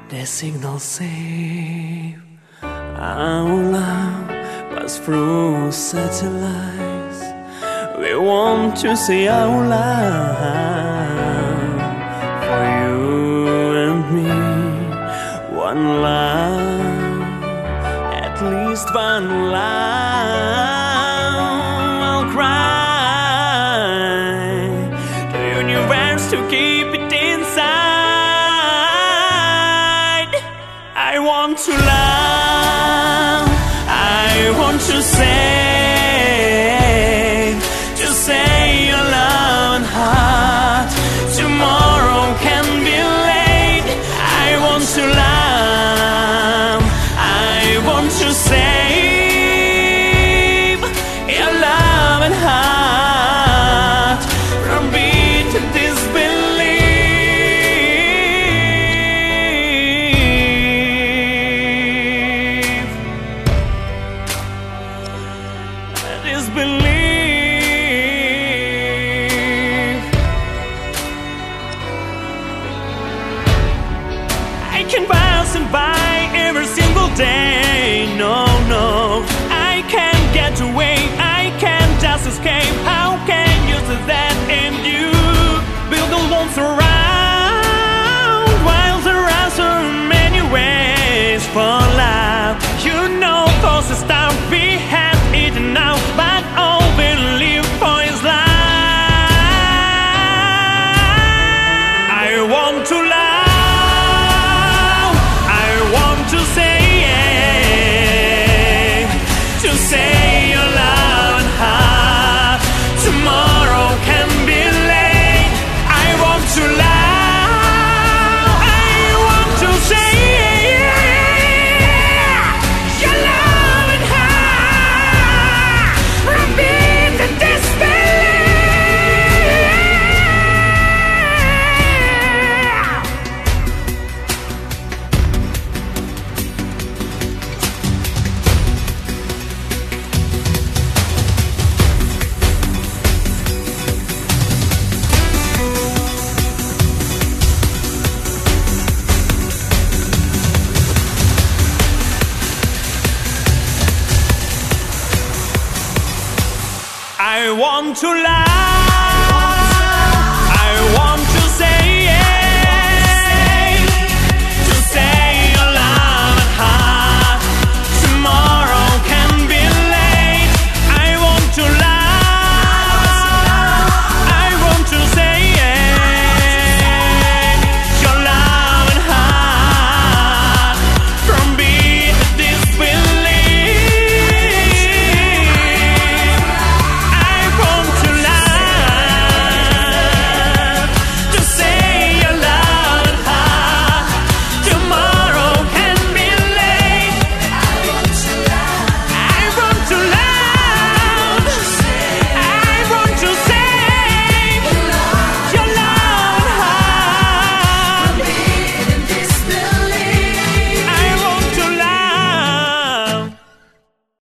The signal say our love pass through satellites. We want to say our love for you and me. One love, at least one love. I'll cry to the universe to keep it inside. I want to love, I want to say your love and heart. Tomorrow can be late. I want to love, I want to save your love and heart from being to disbelief. Disbelief. I can pass him by every single day. No, no, I can't get away. I can't just escape. How can you say that? And you build the walls around, while there are so many ways for love. You know, for the stuff we had eaten now, but all we live for is life. I want to love. Say your love and heart. Tomorrow can be late. I want to love, I want to say your love and heart from being the I want to love.